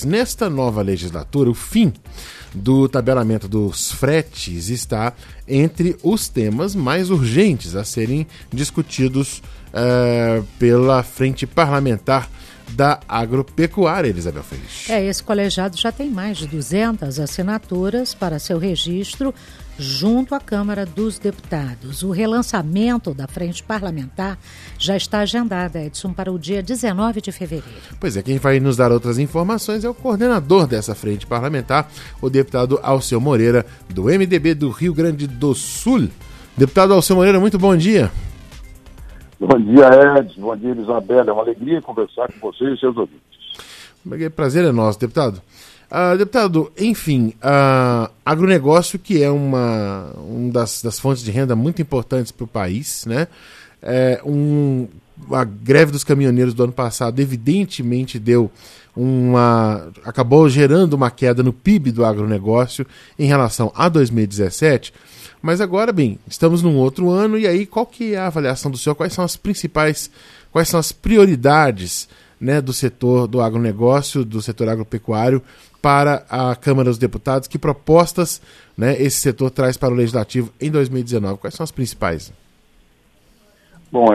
Nesta nova legislatura, o fim do tabelamento dos fretes está entre os temas mais urgentes a serem discutidos pela frente parlamentar da agropecuária, Elizabeth Feliz. Esse colegiado já tem mais de 200 assinaturas para seu registro junto à Câmara dos Deputados. O relançamento da frente parlamentar já está agendado, Edson, para o dia 19 de fevereiro. Pois é, quem vai nos dar outras informações é o coordenador dessa frente parlamentar, o deputado Alceu Moreira, do MDB do Rio Grande do Sul. Deputado Alceu Moreira, muito bom dia. Bom dia, Edson. Bom dia, Isabela. É uma alegria conversar com vocês e seus ouvintes. Prazer é nosso, deputado. Deputado, enfim, agronegócio, que é uma das fontes de renda muito importantes para o país, né? A greve dos caminhoneiros do ano passado, evidentemente, acabou gerando uma queda no PIB do agronegócio em relação a 2017. Mas agora, bem, estamos num outro ano, e aí qual que é a avaliação do senhor? Quais são as prioridades, né, do setor do agronegócio, do setor agropecuário, para a Câmara dos Deputados? Que propostas, né, esse setor traz para o Legislativo em 2019? Quais são as principais? Bom,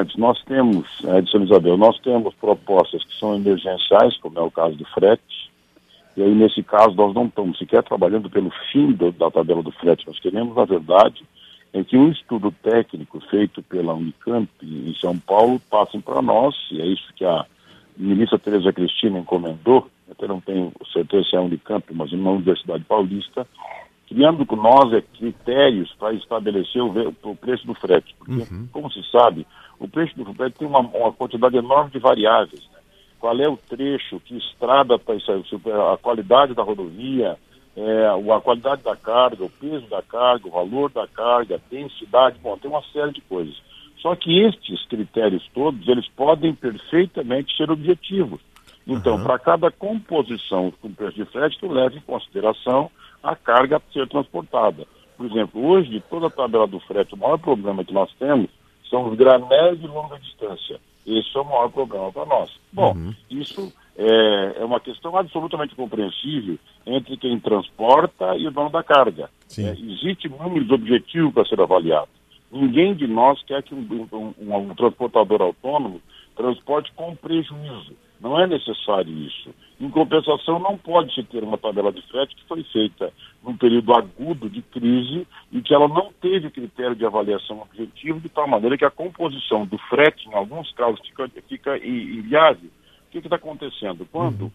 Edson Isabel, nós temos propostas que são emergenciais, como é o caso do frete, e aí nesse caso nós não estamos sequer trabalhando pelo fim da tabela do frete. Nós queremos, na verdade, que um estudo técnico feito pela Unicamp em São Paulo passe para nós, e é isso que a ministra Tereza Cristina encomendou, até não tenho certeza se é a Unicamp, mas uma Universidade Paulista, criando com nós critérios para estabelecer o preço do frete. Porque, como se sabe, o preço do frete tem uma quantidade enorme de variáveis, né? Qual é o trecho, que estrada, a qualidade da rodovia, a qualidade da carga, o peso da carga, o valor da carga, a densidade, tem uma série de coisas. Só que estes critérios todos, eles podem perfeitamente ser objetivos. Então, para cada composição com preço de frete, tu leva em consideração a carga a ser transportada. Por exemplo, hoje, toda a tabela do frete, o maior problema que nós temos são os granéis de longa distância. Esse é o maior problema para nós. Bom, isso é uma questão absolutamente compreensível entre quem transporta e o dono da carga. Existe números objetivos para ser avaliado. Ninguém de nós quer que um transportador autônomo transporte com prejuízo. Não é necessário isso. Em compensação, não pode-se ter uma tabela de frete que foi feita num período agudo de crise e que ela não teve critério de avaliação objetivo, de tal maneira que a composição do frete, em alguns casos, fica inviável. O que está acontecendo? Quando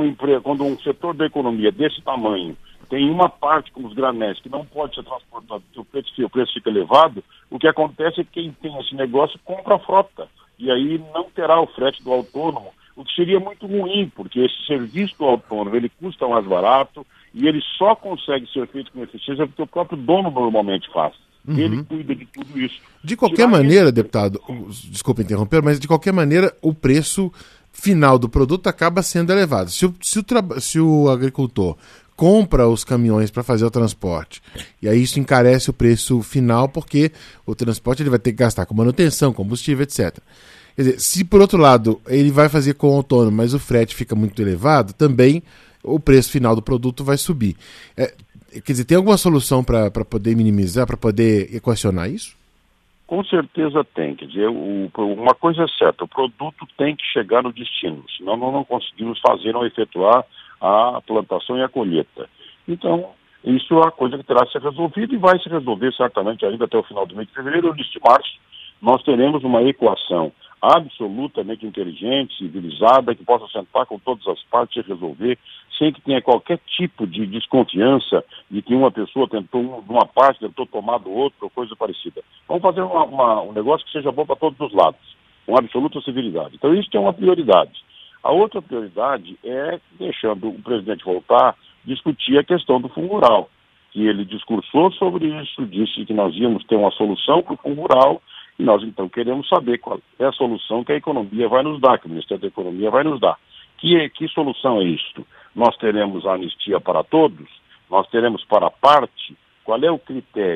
um setor da economia desse tamanho tem uma parte, como os granéis, que não pode ser transportado porque o preço fica elevado, o que acontece é que quem tem esse negócio compra a frota. E aí não terá o frete do autônomo, o que seria muito ruim, porque esse serviço do autônomo, ele custa mais barato e ele só consegue ser feito com eficiência porque o próprio dono normalmente faz. Ele cuida de tudo isso. De qualquer maneira, deputado, desculpa interromper, mas de qualquer maneira o preço final do produto acaba sendo elevado. Se o agricultor compra os caminhões para fazer o transporte, e aí isso encarece o preço final, porque o transporte ele vai ter que gastar com manutenção, combustível, etc. Quer dizer, se por outro lado ele vai fazer com o autônomo, mas o frete fica muito elevado, também o preço final do produto vai subir. Quer dizer, tem alguma solução para poder minimizar, para poder equacionar isso? Com certeza tem. Quer dizer, uma coisa é certa, o produto tem que chegar no destino, senão nós não conseguimos fazer ou efetuar a plantação e a colheita. Então, isso é uma coisa que terá que ser resolvida e vai se resolver certamente ainda até o final do mês de fevereiro ou de março. Nós teremos uma equação absolutamente inteligente, civilizada, que possa sentar com todas as partes e resolver, sem que tenha qualquer tipo de desconfiança de que uma pessoa tentou, uma parte tentou tomar do outro, ou coisa parecida. Vamos fazer um negócio que seja bom para todos os lados, com absoluta civilidade. Então isso é uma prioridade. A outra prioridade é, deixando o presidente voltar, discutir a questão do fundo rural, que ele discursou sobre isso, disse que nós íamos ter uma solução para o fundo rural, e nós então queremos saber qual é a solução que a economia vai nos dar, que o Ministério da Economia vai nos dar. Que solução é isto? Nós teremos a anistia para todos? Nós teremos para parte? Qual é o critério?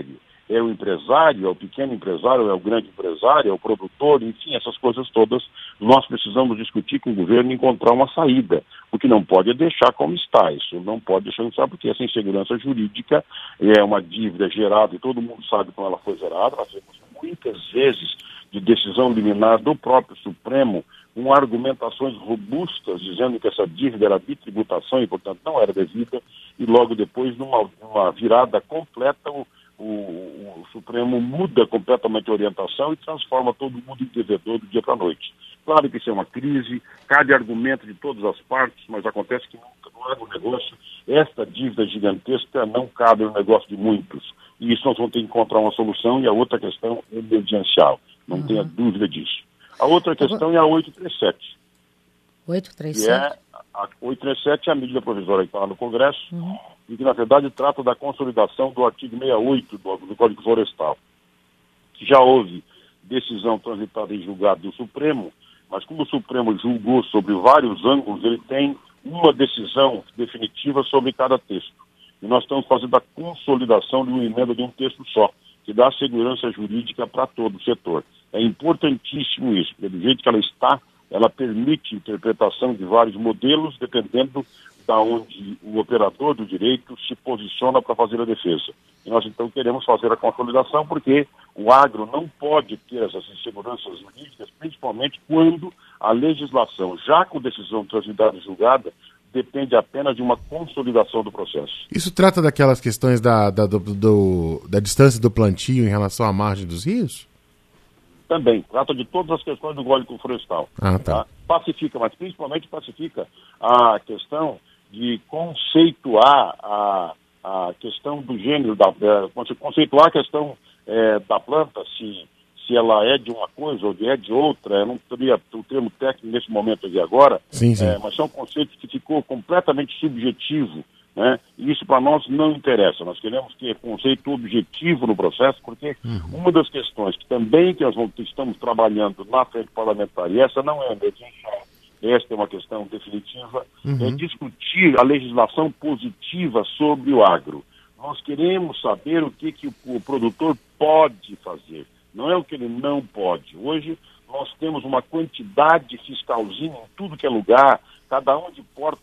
é o empresário, é o pequeno empresário, é o grande empresário, é o produtor, enfim, essas coisas todas nós precisamos discutir com o governo e encontrar uma saída. O que não pode é deixar como está, isso não pode deixar como está, porque essa insegurança jurídica é uma dívida gerada, e todo mundo sabe como ela foi gerada. Nós temos muitas vezes de decisão liminar do próprio Supremo, com argumentações robustas, dizendo que essa dívida era bitributação e, portanto, não era devida, e logo depois, numa virada completa, o Supremo muda completamente a orientação e transforma todo mundo em devedor do dia para a noite. Claro que isso é uma crise, cabe argumento de todas as partes, mas acontece que no agronegócio, esta dívida gigantesca não cabe no negócio de muitos. E isso nós vamos ter que encontrar uma solução, e a outra questão é emergencial, não tenha dúvida disso. A outra questão é a 837. 837? Que é a 837 é a medida provisória que está lá no Congresso, e que, na verdade, trata da consolidação do artigo 68 do Código Florestal. Que já houve decisão transitada em julgado do Supremo, mas como o Supremo julgou sobre vários ângulos, ele tem uma decisão definitiva sobre cada texto. E nós estamos fazendo a consolidação de uma emenda de um texto só, que dá segurança jurídica para todo o setor. É importantíssimo isso, porque do jeito que ela está, ela permite interpretação de vários modelos, dependendo da onde o operador do direito se posiciona para fazer a defesa. E nós, então, queremos fazer a consolidação, porque o agro não pode ter essas inseguranças jurídicas, principalmente quando a legislação, já com decisão transitada e julgada, depende apenas de uma consolidação do processo. Isso trata daquelas questões da distância do plantio em relação à margem dos rios? Também, trata de todas as questões do Código Florestal. Tá. Pacifica, mas principalmente pacifica a questão de conceituar a questão do gênero, conceituar a questão da planta, se ela é de uma coisa ou é de outra. Eu não teria o termo técnico nesse momento aqui agora, sim. Mas são conceitos que ficou completamente subjetivo, né? E isso para nós não interessa. Nós queremos ter conceito objetivo no processo, porque uma das questões que também estamos trabalhando na frente parlamentar, e essa não é emergencial, esta é uma questão definitiva, é discutir a legislação positiva sobre o agro. Nós queremos saber o que o produtor pode fazer, não é o que ele não pode. Hoje nós temos uma quantidade fiscalzinha em tudo que é lugar, cada um de porta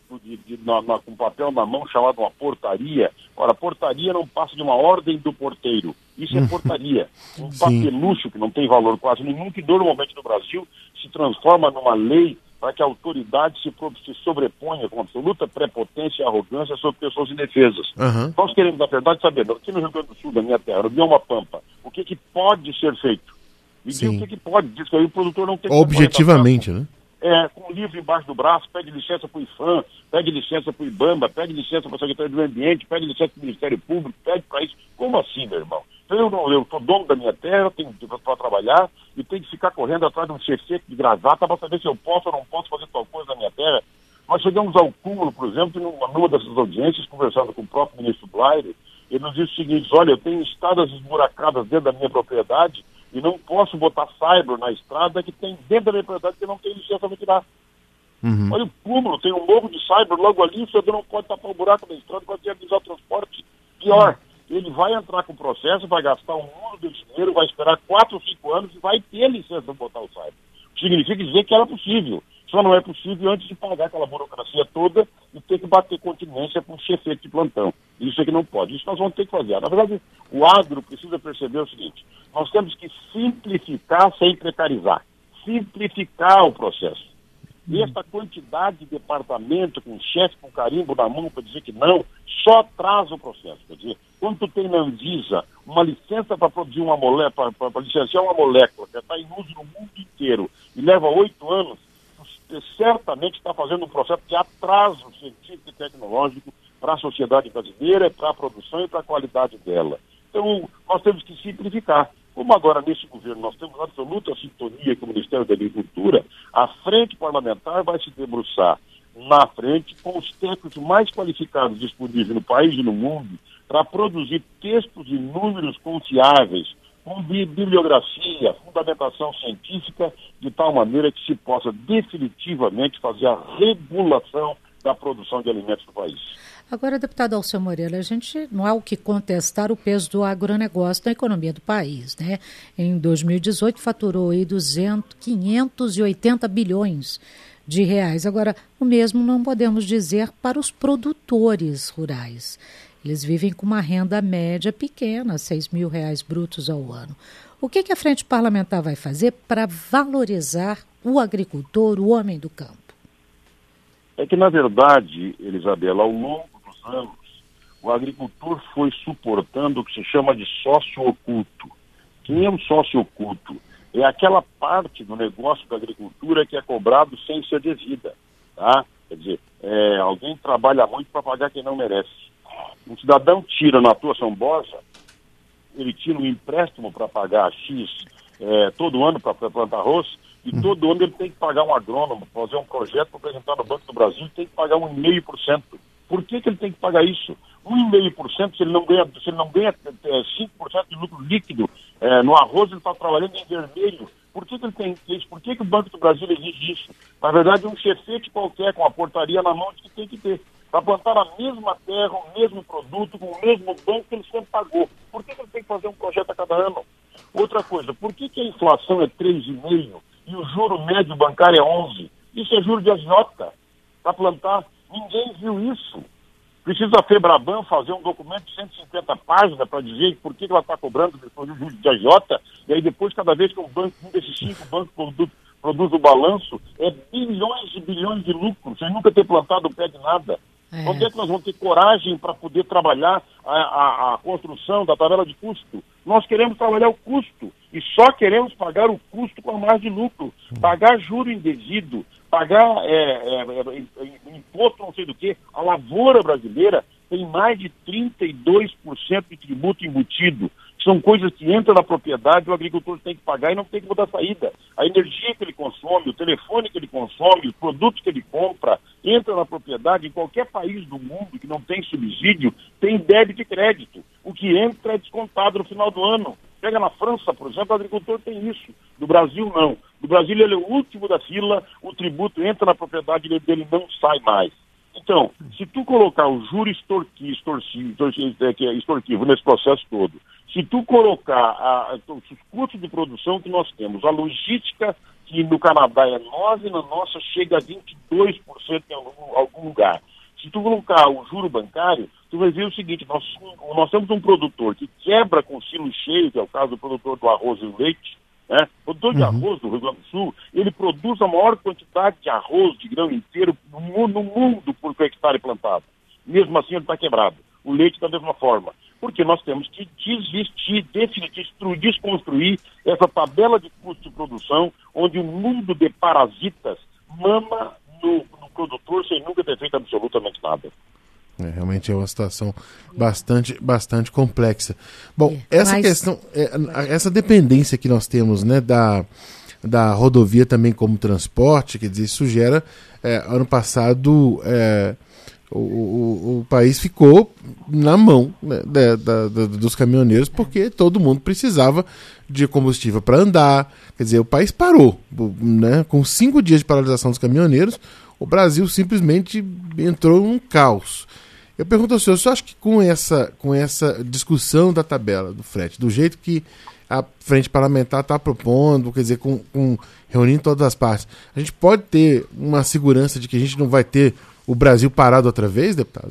com papel na mão, chamado uma portaria. Ora, portaria não passa de uma ordem do porteiro. Isso é portaria. Um papelucho que não tem valor quase nenhum, que normalmente no Brasil se transforma numa lei para que a autoridade se sobreponha com absoluta prepotência e arrogância sobre pessoas indefesas. Nós queremos, na verdade, saber, aqui no Rio Grande do Sul, da minha terra, no bioma Pampa, o que pode ser feito. E diz o que pode, diz que aí o produtor não tem que... Objetivamente, né? Com o livro embaixo do braço, pede licença para o IFAM, pede licença para o IBAMA, pede licença para a Secretaria do Meio Ambiente, pede licença para o Ministério Público, pede para isso. Como assim, meu irmão? Eu sou dono da minha terra, tenho para trabalhar e tenho que ficar correndo atrás de um chefe de gravata para saber se eu posso ou não posso fazer tal coisa na minha terra. Nós chegamos ao cúmulo, por exemplo, numa dessas audiências, conversando com o próprio ministro Blair, ele nos disse o seguinte: olha, eu tenho estradas esburacadas dentro da minha propriedade e não posso botar cyber na estrada que tem dentro da minha propriedade que não tem licença para tirar. Olha o cúmulo, tem um morro de cyber logo ali, o senhor não pode tapar o buraco da estrada para viabilizar o transporte. Pior, ele vai entrar com o processo, vai gastar um mundo de dinheiro, vai esperar 4 ou 5 anos e vai ter licença para botar o cyber. Significa dizer que era possível. Só não é possível antes de pagar aquela burocracia toda e ter que bater continência com o chefete de plantão. Isso é que não pode. Isso nós vamos ter que fazer. Na verdade, o agro precisa perceber o seguinte: nós temos que simplificar sem precarizar. Simplificar o processo. E essa quantidade de departamento com chefe com carimbo na mão para dizer que não, só atrasa o processo. Quer dizer, quando tu tem na Anvisa uma licença para produzir uma molécula, para licenciar uma molécula que está em uso no mundo inteiro e leva 8 anos, você certamente está fazendo um processo de atraso científico e tecnológico para a sociedade brasileira, para a produção e para a qualidade dela. Então, nós temos que simplificar. Como agora, nesse governo, nós temos absoluta sintonia com o Ministério da Agricultura, a frente parlamentar vai se debruçar na frente com os técnicos mais qualificados disponíveis no país e no mundo para produzir textos e números confiáveis, com bibliografia, fundamentação científica, de tal maneira que se possa definitivamente fazer a regulação da produção de alimentos no país. Agora, deputado Alceu Moreira, a gente não há o que contestar o peso do agronegócio na economia do país, né? Em 2018 faturou aí 580 bilhões de reais. Agora, o mesmo não podemos dizer para os produtores rurais. Eles vivem com uma renda média pequena, R$6.000 brutos ao ano. O que a Frente Parlamentar vai fazer para valorizar o agricultor, o homem do campo? É que, na verdade, Elisabela, ao longo dos anos, o agricultor foi suportando o que se chama de sócio oculto. Quem é um sócio oculto? É aquela parte do negócio da agricultura que é cobrado sem ser devida. Tá? Quer dizer, alguém trabalha muito para pagar quem não merece. Um cidadão tira na tua São Borja, ele tira um empréstimo para pagar X todo ano para plantar arroz, e todo ano ele tem que pagar um agrônomo, fazer um projeto para apresentar no Banco do Brasil, ele tem que pagar 1,5%. Por que ele tem que pagar isso? 1,5% se ele não ganha 5% de lucro líquido no arroz, ele está trabalhando em vermelho. Por que ele tem isso? Por que o Banco do Brasil exige isso? Na verdade, um chefete qualquer com a portaria na mão que tem que ter. Para plantar a mesma terra, o mesmo produto, com o mesmo banco que ele sempre pagou. Por que ele tem que fazer um projeto a cada ano? Outra coisa, por que a inflação é 3,5% e o juro médio bancário é 11%? Isso é juro de agiota para plantar. Ninguém viu isso. Precisa a FEBRABAN fazer um documento de 150 páginas para dizer por que ela está cobrando depois do juro de agiota, e aí depois, cada vez que um desses 5 bancos produz o balanço, é bilhões e bilhões de lucro, sem nunca ter plantado o pé de nada. Onde é que nós vamos ter coragem para poder trabalhar a construção da tabela de custo? Nós queremos trabalhar o custo e só queremos pagar o custo com a margem de lucro, pagar juro indevido, pagar imposto não sei do que. A lavoura brasileira tem mais de 32% de tributo embutido. São coisas que entram na propriedade, o agricultor tem que pagar e não tem que mudar a saída. A energia que ele consome, o telefone que ele consome, os produtos que ele compra, entra na propriedade. Em qualquer país do mundo que não tem subsídio, tem débito e crédito. O que entra é descontado no final do ano. Pega na França, por exemplo, o agricultor tem isso. No Brasil, não. No Brasil, ele é o último da fila, o tributo entra na propriedade dele, não sai mais. Então, se tu colocar o juro extorsivo nesse processo todo, se tu colocar os custos de produção que nós temos, a logística, que no Canadá é 9%, na nossa chega a 22% em algum lugar. Se tu colocar o juro bancário, tu vai ver o seguinte, nós temos um produtor que quebra com o silo cheio, que é o caso do produtor do arroz e do leite, né? O produtor de arroz do Rio Grande do Sul, ele produz a maior quantidade de arroz de grão inteiro no mundo por hectare plantado. Mesmo assim, ele está quebrado. O leite da mesma forma. Porque nós temos que desistir, desconstruir essa tabela de custo de produção, onde um mundo de parasitas mama no produtor sem nunca ter feito absolutamente nada. Realmente é uma situação bastante complexa. Bom, questão, essa dependência que nós temos, né, da rodovia também como transporte, quer dizer, isso gera, ano passado, o país ficou na mão, né, dos caminhoneiros, porque todo mundo precisava de combustível para andar. Quer dizer, o país parou, né, com 5 dias de paralisação dos caminhoneiros, o Brasil simplesmente entrou num caos. Eu pergunto ao senhor, você acha que com essa discussão da tabela do frete, do jeito que a Frente Parlamentar está propondo, quer dizer, reunindo todas as partes, a gente pode ter uma segurança de que a gente não vai ter o Brasil parado outra vez, deputado?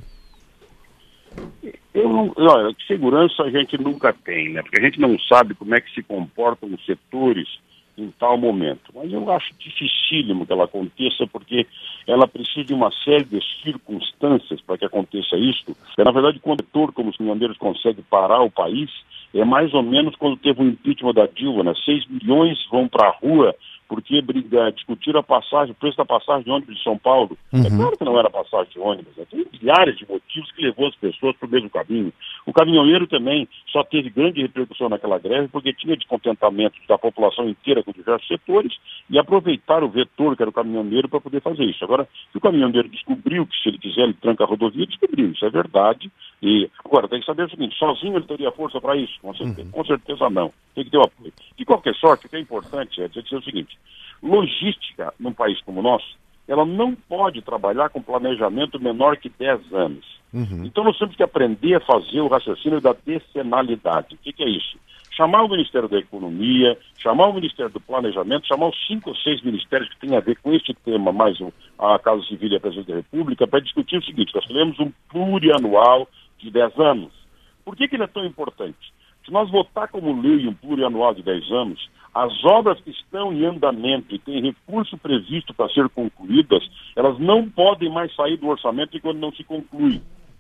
Olha, segurança a gente nunca tem, né? Porque a gente não sabe como é que se comportam os setores em tal momento. Mas eu acho dificílimo que ela aconteça, porque ela precisa de uma série de circunstâncias para que aconteça isso. Na verdade, quando o setor, como os caminhoneiros, consegue parar o país, é mais ou menos quando teve o impeachment da Dilma, né? 6 milhões vão para a rua porque discutiram o preço da passagem de ônibus de São Paulo. É claro que não era passagem de ônibus, né? Tem milhares de motivos que levou as pessoas para o mesmo caminho. O caminhoneiro também só teve grande repercussão naquela greve porque tinha descontentamento da população inteira com diversos setores e aproveitaram o vetor, que era o caminhoneiro, para poder fazer isso. Agora, se o caminhoneiro descobriu que se ele quiser ele tranca a rodovia, descobriu, isso é verdade. E agora, tem que saber o seguinte, sozinho ele teria força para isso? Com certeza não. Tem que ter o apoio. De qualquer sorte, o que é importante é dizer o seguinte, logística num país como o nosso, ela não pode trabalhar com planejamento menor que 10 anos. Então nós temos que aprender a fazer o raciocínio da decenalidade. O que é isso? Chamar o Ministério da Economia, chamar o Ministério do Planejamento, chamar os 5 ou 6 ministérios que têm a ver com este tema, mais a Casa Civil e a Presidência da República, para discutir o seguinte: nós teremos um plurianual de 10 anos. Por que ele é tão importante? Se nós votar como lei um plurianual de 10 anos, as obras que estão em andamento e têm recurso previsto para ser concluídas, elas não podem mais sair do orçamento enquanto não se conclui.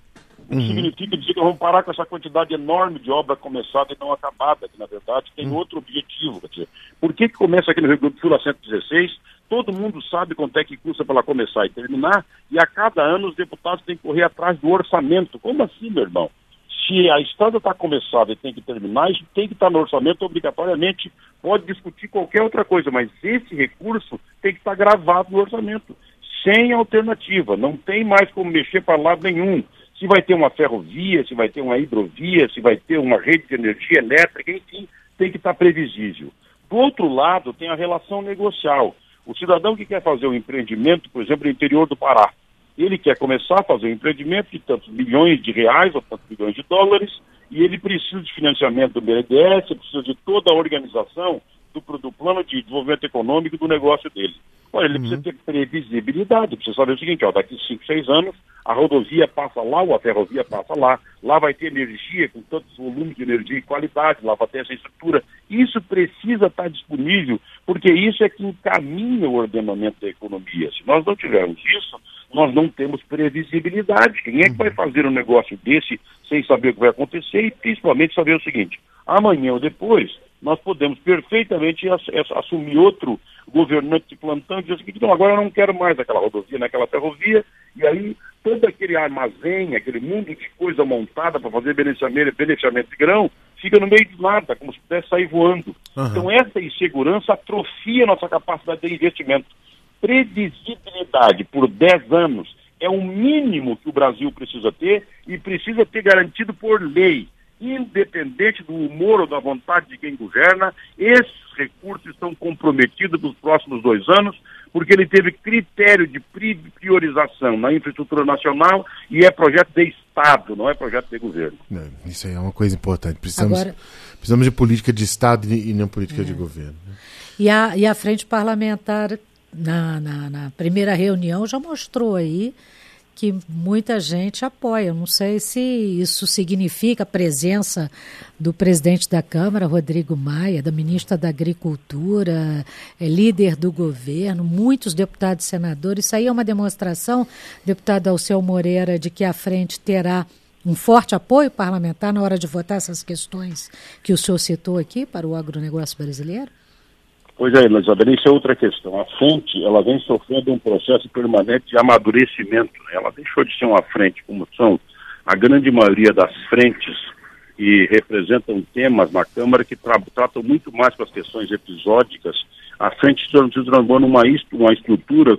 O que significa dizer que vamos parar com essa quantidade enorme de obra começada e não acabada, que na verdade tem outro objetivo. Quer dizer, por que começa aqui no Rio Grande do Sul a 116? Todo mundo sabe quanto é que custa para ela começar e terminar, e a cada ano os deputados têm que correr atrás do orçamento. Como assim, meu irmão? Se a estrada está começada e tem que terminar, isso tem que estar no orçamento obrigatoriamente. Pode discutir qualquer outra coisa, mas esse recurso tem que estar gravado no orçamento, sem alternativa. Não tem mais como mexer para lado nenhum. Se vai ter uma ferrovia, se vai ter uma hidrovia, se vai ter uma rede de energia elétrica, enfim, tem que estar previsível. Do outro lado, tem a relação negocial. O cidadão que quer fazer um empreendimento, por exemplo, no interior do Pará, ele quer começar a fazer um empreendimento de tantos milhões de reais ou tantos milhões de dólares, e ele precisa de financiamento do BNDES, precisa de toda a organização do plano de desenvolvimento econômico do negócio dele. Olha, ele precisa ter previsibilidade, precisa saber o seguinte: daqui 5, 6 anos, a rodovia passa lá ou a ferrovia passa lá vai ter energia com tantos volumes de energia e qualidade, lá vai ter essa estrutura. Isso precisa estar disponível, porque isso é que encaminha o ordenamento da economia. Se nós não tivermos isso, nós não temos previsibilidade. Quem é que vai fazer um negócio desse sem saber o que vai acontecer e principalmente saber o seguinte: amanhã ou depois nós podemos perfeitamente assumir outro governante de plantão e dizer o seguinte: não, agora eu não quero mais aquela rodovia, naquela ferrovia, e aí todo aquele armazém, aquele mundo de coisa montada para fazer beneficiamento de grão, fica no meio de nada, como se pudesse sair voando. Então essa insegurança atrofia a nossa capacidade de investimento. Previsibilidade por 10 anos é o mínimo que o Brasil precisa ter, e precisa ter garantido por lei. Independente do humor ou da vontade de quem governa, esses recursos estão comprometidos nos próximos 2 anos, porque ele teve critério de priorização na infraestrutura nacional e é projeto de Estado, não é projeto de governo. Isso aí é uma coisa importante. Precisamos de política de Estado e não política de governo. E a frente parlamentar, na primeira reunião, já mostrou aí que muita gente apoia. Eu não sei se isso significa a presença do presidente da Câmara, Rodrigo Maia, da ministra da Agricultura, líder do governo, muitos deputados e senadores. Isso aí é uma demonstração, deputado Alceu Moreira, de que a frente terá um forte apoio parlamentar na hora de votar essas questões que o senhor citou aqui para o agronegócio brasileiro? Pois é, Elizabeth, isso é outra questão. A frente, ela vem sofrendo um processo permanente de amadurecimento. Ela deixou de ser uma frente, como são a grande maioria das frentes, e representam temas na Câmara que tratam muito mais com as questões episódicas. A frente se transformou numa estrutura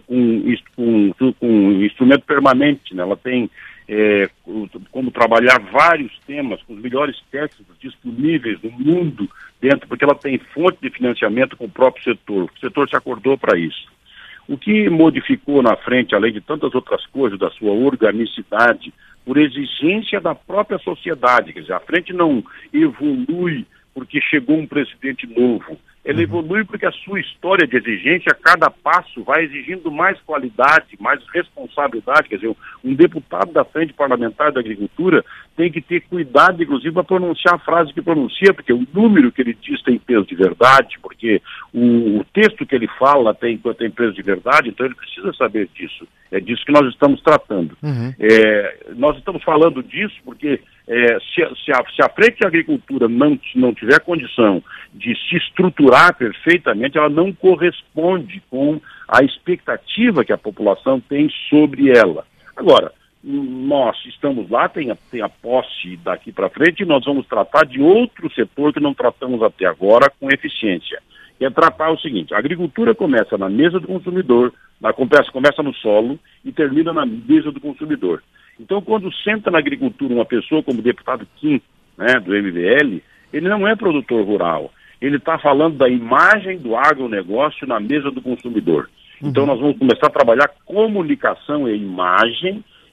com instrumento permanente, né? Ela tem como trabalhar vários temas com os melhores técnicos disponíveis no mundo dentro, porque ela tem fonte de financiamento com o próprio setor. O setor se acordou para isso. O que modificou na frente, além de tantas outras coisas, da sua organicidade, por exigência da própria sociedade, quer dizer, a frente não evolui porque chegou um presidente novo. Ela evolui porque a sua história de exigência, a cada passo, vai exigindo mais qualidade, mais responsabilidade. Quer dizer, um deputado da Frente Parlamentar da Agricultura tem que ter cuidado, inclusive, para pronunciar a frase que pronuncia, porque o número que ele diz tem peso de verdade, porque o texto que ele fala tem peso de verdade, então ele precisa saber disso. É disso que nós estamos tratando. Nós estamos falando disso porque se a Frente de Agricultura não tiver condição de se estruturar perfeitamente, ela não corresponde com a expectativa que a população tem sobre ela. Agora, nós estamos lá, tem a posse daqui para frente, e nós vamos tratar de outro setor que não tratamos até agora com eficiência, que é tratar o seguinte: a agricultura começa na mesa do consumidor, começa no solo e termina na mesa do consumidor. Então, quando senta na agricultura uma pessoa como o deputado Kim, né, do MBL, ele não é produtor rural. Ele está falando da imagem do agronegócio na mesa do consumidor. Então, nós vamos começar a trabalhar comunicação e imagem,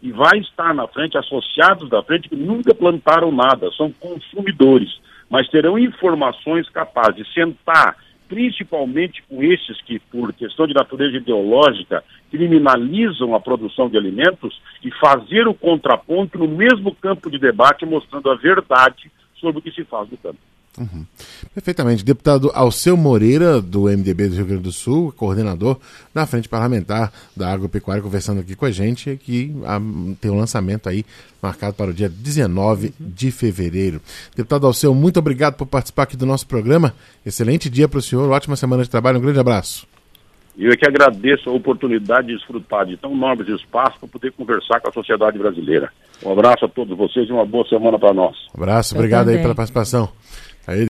e vai estar na frente associados da frente que nunca plantaram nada, são consumidores, mas terão informações capazes de sentar, principalmente com esses que, por questão de natureza ideológica, criminalizam a produção de alimentos e fazer o contraponto no mesmo campo de debate, mostrando a verdade sobre o que se faz no campo. Uhum. Perfeitamente. Deputado Alceu Moreira, do MDB do Rio Grande do Sul, coordenador da Frente Parlamentar da Agropecuária, conversando aqui com a gente, que tem um lançamento aí marcado para o dia 19 de fevereiro. Deputado Alceu, muito obrigado por participar aqui do nosso programa. Excelente dia para o senhor, ótima semana de trabalho, um grande abraço. Eu é que agradeço a oportunidade de desfrutar de tão nobres espaços para poder conversar com a sociedade brasileira. Um abraço a todos vocês e uma boa semana para nós. Um abraço, obrigado aí pela participação.